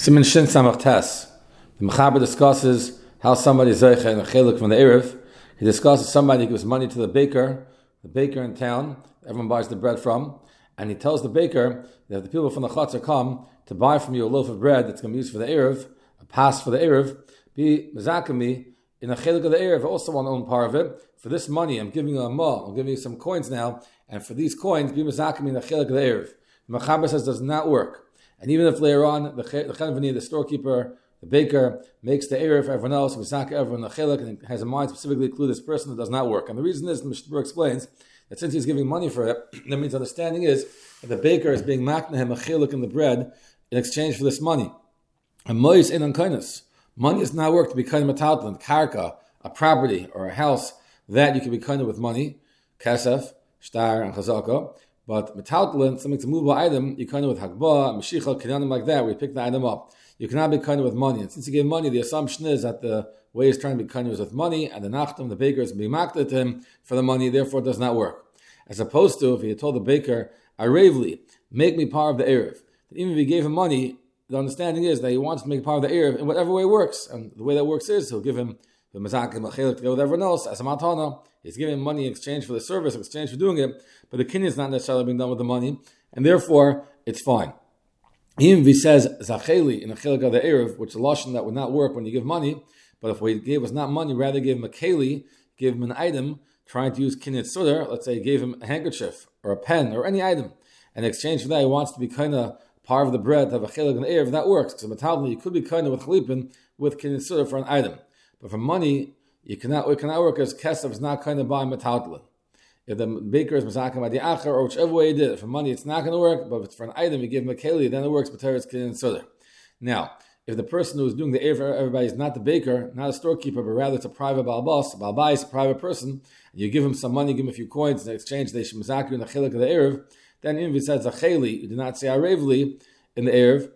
Siman Shin Samach Tes. The Mechaber discusses how somebody is zeicha in a chelik from the Erev. He discusses somebody who gives money to the baker in town, everyone buys the bread from, and he tells the baker that if the people from the Chatzar come to buy from you a loaf of bread that's going to be used for the Erev, a pass for the Erev, be mezakami in a chelik of the Erev. I also want to own part of it. For this money, I'm giving you a ma, I'm giving you some coins now, and for these coins, be mezakami in a chelik of the Erev. The Mechaber says does not work. And even if later on, the Chenvani, the storekeeper, the baker, makes the Erev for everyone else, Misaka everyone the Chelik, and has in mind specifically include this person, it does not work. And the reason is, Mishnah explains, that since he's giving money for it, that means understanding is that the baker is being makna him a Chelik in the bread in exchange for this money. And Mois in unkindness. Money does not work to be kind of metaltalin, karka, a property or a house, that you can be kind of with money, kesef, shtar, and chazaka. But metaltalin, something to move by item, you kind of with hagbah, mashicha, kinyanim like that, where you pick the item up. You cannot be kind of with money. And since you give money, the assumption is that the way he's trying to be kind of is with money, and the nachtam, the baker, is being makta to him for the money, therefore it does not work. As opposed to if he had told the baker, Aravli, make me part of the Erev. Even if he gave him money, the understanding is that he wants to make part of the Erev in whatever way works. And the way that works is he'll give him the mazakim, to go with everyone else, as a matana. He's giving money in exchange for the service, in exchange for doing it, but the kinyan is not necessarily being done with the money, and therefore it's fine. Even if he says zacheli in a chelik of the erev, which is a lashon that would not work when you give money, but if what he gave was not money, rather give him a keli, give him an item, trying to use kinyan sudar, let's say he gave him a handkerchief or a pen or any item, and in exchange for that he wants to be kind of part of the bread, to have a chelik in the erev, that works, because metabli you could be kind of with chalipin with kinyan sudar for an item, but for money it cannot work as kesef is not kind of by metaltalin. If the baker is mazakim adi acher, or whichever way he did it, for money it's not going to work, but if it's for an item you give him a keli, then it works, but it's kinyan sudar. Now, if the person who's doing the erev for everybody is not the baker, not a storekeeper, but rather it's a private balbas is a private person, and you give him some money, give him a few coins, in exchange they should mazakim in the chelik of the erev, then even if it says a cheli, you do not say arevli in the erev,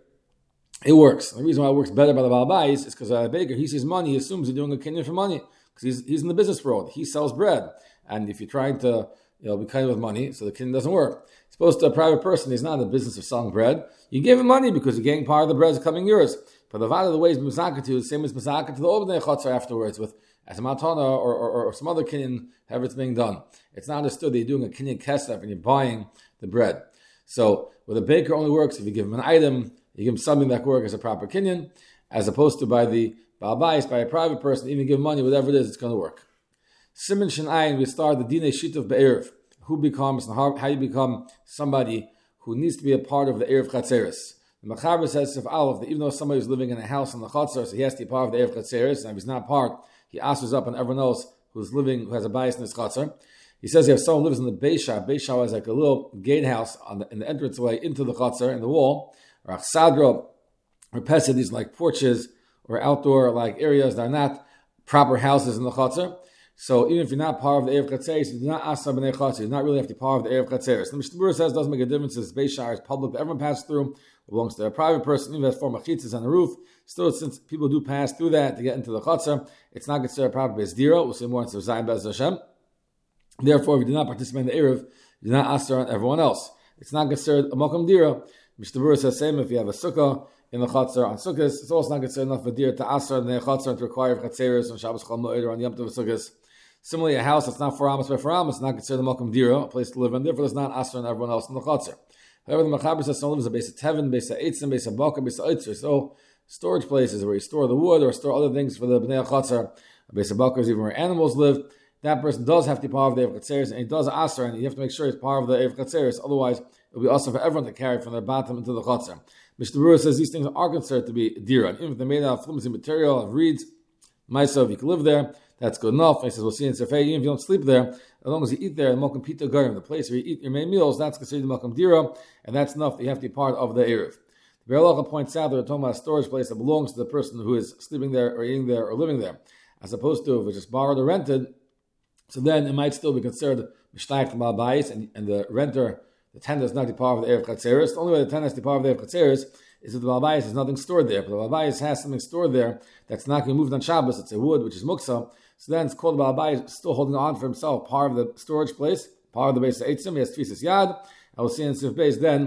it works. The reason why it works better by the balbais is because the baker, he sees money, he assumes he's doing a kinyan for money. Because he's in the business world, he sells bread, and if you're trying to be kind with money, so the kinyan doesn't work. Supposed to a private person, he's not in the business of selling bread. You give him money because you're getting part of the bread is coming yours. But the value of the way is mizaka to, the same as mizaka to the obnei chatzar afterwards with as a matana or some other kinyan, however it's being done. It's not understood that you're doing a kinyan kesef and you're buying the bread. So where the baker only works if you give him an item, you give him something that can work as a proper kinyan, as opposed to by the balbais, by a private person, even give money, whatever it is, it's going to work. Siman Shin we start the dinei shitav be'erev. Who becomes and how you become somebody who needs to be a part of the erev chatzeres. The Mechaber says if Aleph, that even though somebody is living in a house in the chatzar, so he has to be part of the erev chatzeres, and if he's not part, he asks up on everyone else who has a bias in his chatzar. He says if someone lives in the Beisha is like a little gatehouse in the entranceway into the chatzar, in the wall, or achsadra, or pesed, these like porches, or outdoor like areas that are not proper houses in the chatzar. So even if you're not part of the Erev Chatzeres, you do not asa b'nei chatzar, you do not really have to be part of the Erev Chatzeres. The Mishnah says it doesn't make a difference if Beis is public, but everyone passes through, belongs to a private person, even if there's 4 machitzas on the roof. Still, since people do pass through that to get into the chatzar, it's not considered a proper Beis Dira. We'll see more into Zayin Bez Hashem. Therefore, if you do not participate in the Erev, you do not asa on everyone else. It's not considered a Makom Dira. Mishnah says same if you have a sukkah in the chatzar on sukkahs, it's also not considered enough of a dir to asa in the chatzar and to require chatzeres on Shabbos Chol Moed or on Yom Tov sukkahs. Similarly, a house that's not 4 amos by 4 amos is not considered a Makom Dira, a place to live in, therefore it's not asa on everyone else in the chatzar. However, the Mechaber says someone lives in a base of tevin, base of eitzim, base of bakar, base of oitzer, so storage places where you store the wood or store other things for the bnei chatzar. A base of bakar is even where animals live. That person does have to be part of the Erev Chatzeres, and he does asa, and you have to make sure he's part of the Erev Chatzeres, otherwise it will be asa for everyone to carry from their bottom into the chatzar. Mishnah says these things are considered to be dira. Even if they're made out of flimsy material, of reeds, myself, you can live there, that's good enough. He says, we'll see in Sefei, even if you don't sleep there, as long as you eat there, Mokum Pita Garim, the place where you eat your main meals, that's considered Mokum Dira, and that's enough that you have to be part of the Erev. The Be'er Halacha points out that we're talking about a storage place that belongs to the person who is sleeping there, or eating there, or living there, as opposed to if it's just borrowed or rented, so then it might still be considered Mishtayich Mal Bayis, and the renter, the tenant is not the part of the Erev Chatzeres. The only way the tenant is the part of the Erev Chatzeres is if the Balbayis has nothing stored there. But the Balbayis has something stored there that's not going to move on Shabbos. It's a wood, which is muksa. So then it's called the Balbayis still holding on for himself, part of the storage place, part of the base of Eitzim. He has Tfisas Yad. I will see in Sif Beis then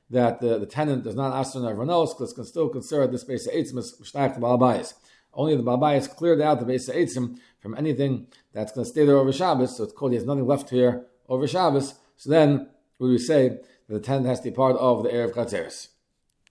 that the tenant does not ask on everyone else, because it's still considered this Beis Ha'etzim is Shtayach to Baal Bayis. Only the Baal Bayis cleared out the Beis Ha'etzim from anything that's going to stay there over Shabbos, so it's called he has nothing left here over Shabbos. So then we would say that the tenant has to be part of the Erev Chatzeres.